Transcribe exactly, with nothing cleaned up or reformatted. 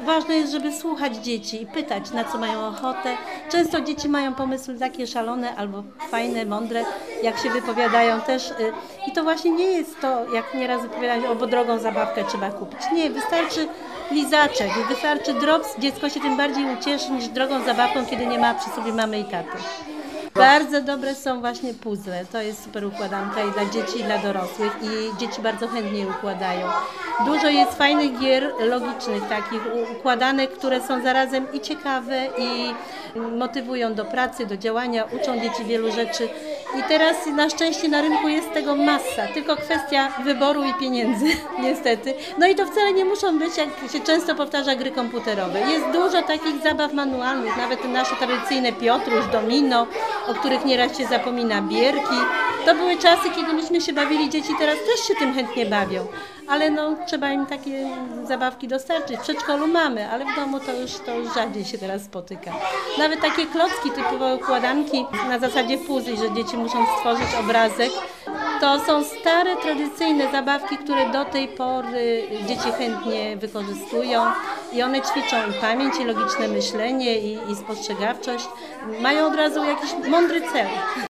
ważne jest, żeby słuchać dzieci i pytać, na co mają ochotę. Często dzieci mają pomysły takie szalone albo fajne, mądre, jak się wypowiadają też. I to właśnie nie jest to, jak nieraz wypowiadają, o, bo drogą zabawkę trzeba kupić. Nie, wystarczy lizaczek, wystarczy drops, dziecko się tym bardziej ucieszy niż drogą zabawką, kiedy nie ma przy sobie mamy i taty. Bardzo dobre są właśnie puzzle, to jest super układanka i dla dzieci, i dla dorosłych i dzieci bardzo chętnie je układają. Dużo jest fajnych gier logicznych, takich układanek, które są zarazem i ciekawe i motywują do pracy, do działania, uczą dzieci wielu rzeczy i teraz na szczęście na rynku jest tego masa, tylko kwestia wyboru i pieniędzy niestety. No i to wcale nie muszą być, jak się często powtarza, gry komputerowe. Jest dużo takich zabaw manualnych, nawet te nasze tradycyjne Piotruś, domino, o których nieraz się zapomina, bierki. To były czasy, kiedy myśmy się bawili, dzieci teraz też się tym chętnie bawią, ale no, trzeba im takie zabawki dostarczyć. W przedszkolu mamy, ale w domu to już, to już rzadziej się teraz spotyka. Nawet takie klocki, typowe układanki na zasadzie puzzli, że dzieci muszą stworzyć obrazek. To są stare, tradycyjne zabawki, które do tej pory dzieci chętnie wykorzystują i one ćwiczą i pamięć, i logiczne myślenie, i, i spostrzegawczość. Mają od razu jakiś mądry cel.